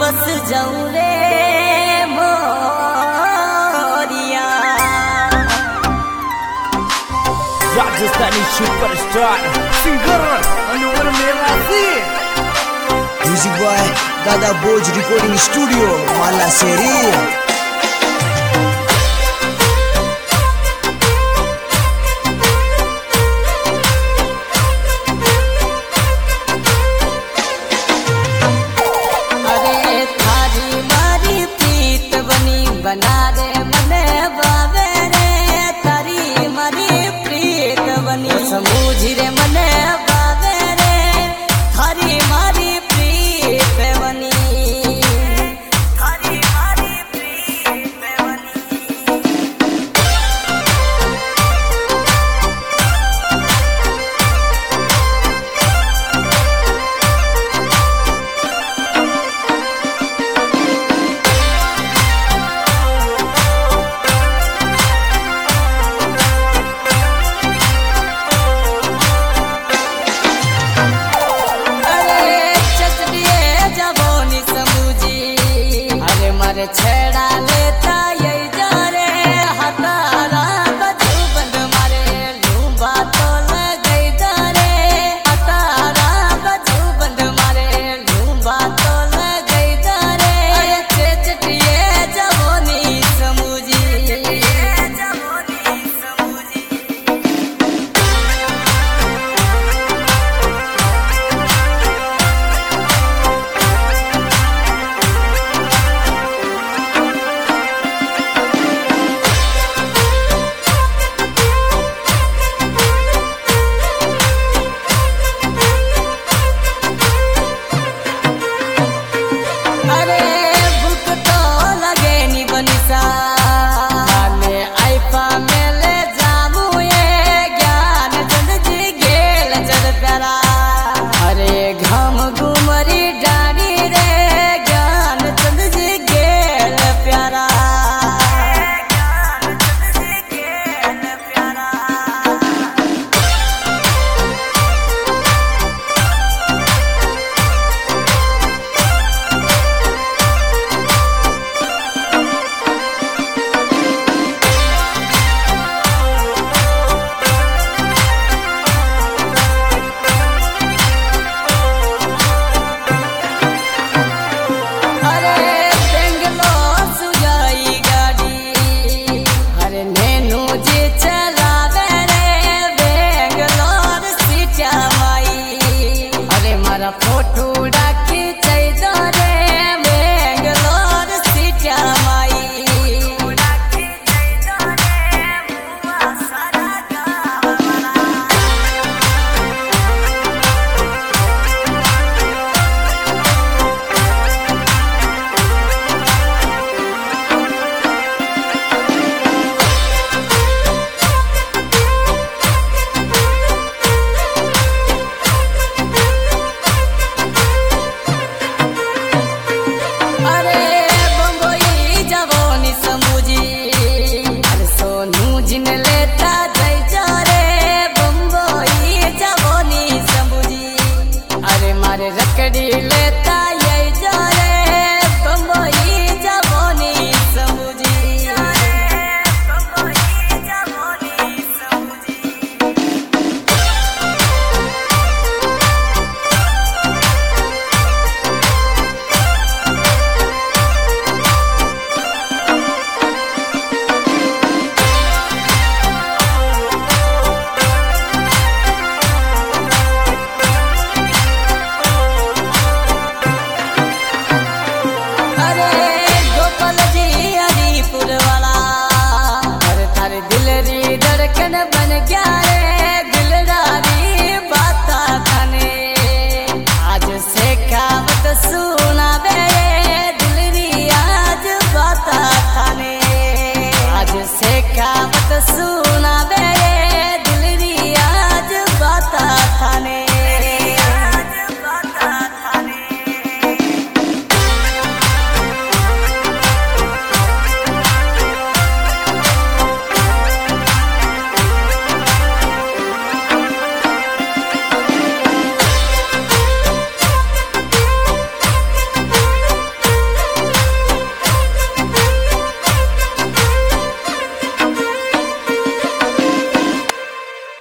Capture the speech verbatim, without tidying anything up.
बस जाऊं रे मोरिया। Rajasthani superstar singer Anwar Mewasi. Music by दादा बोझ रिकॉर्डिंग स्टूडियो माला शेरी। बना दे मने बावे रे तारी मारी प्रीत बनी। समझ रे मने बावे रे थारी मारी प्रीत बनी। थारी मारी प्रीत बनी। छेड़ा लेता यही जा रे हतारा बजू बंद मारे लूंबा तो लगई जा रे। हतारा बजू बंद मारे लूंबा तो लगई जा रे। चेचटिए जवोनी समूजी जवोनी समूजी। फोटो डाकी चाहिए रे बेंगलोर सिटिया माई। डाकी चाहिए रे बुआ सारा गावला। रकड़ी लेता यही जा रे बम्बई जवोनी समूजी। बम्बई जवोनी समूजी। धड़कन बन गया।